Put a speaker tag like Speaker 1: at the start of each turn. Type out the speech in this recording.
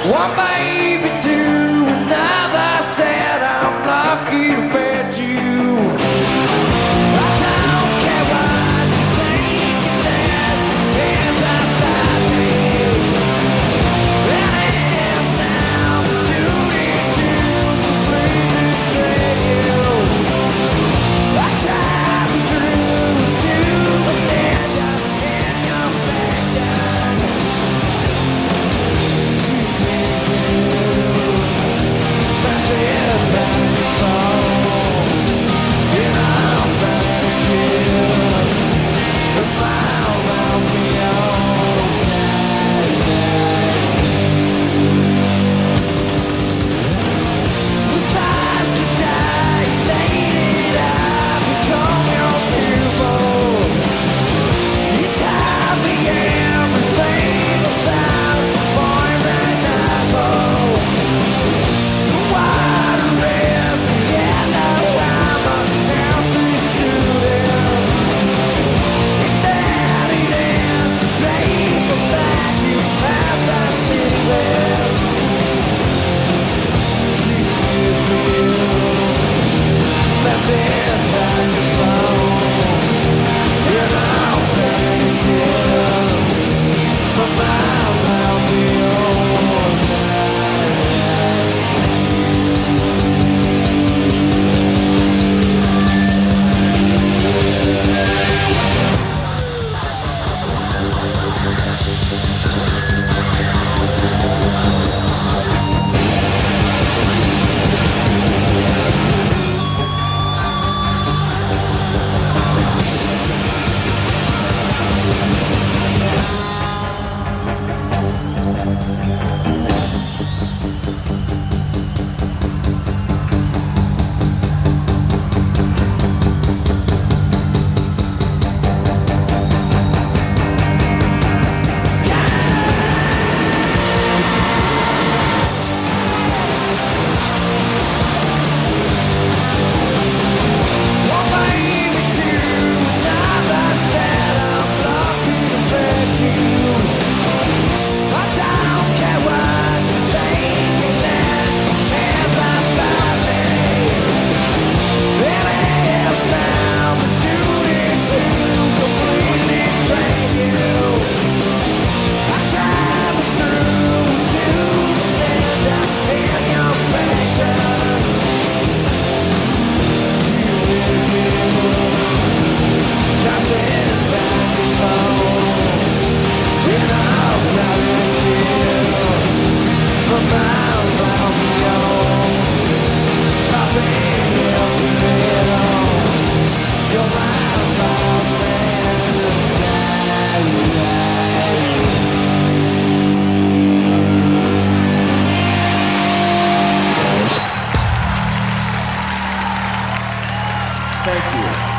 Speaker 1: One baby to another said I'm lucky to bet you. I don't care what you think, this is about me. And it's now my duty to completely betray you. I tried through to the end in your affection.
Speaker 2: Thank you.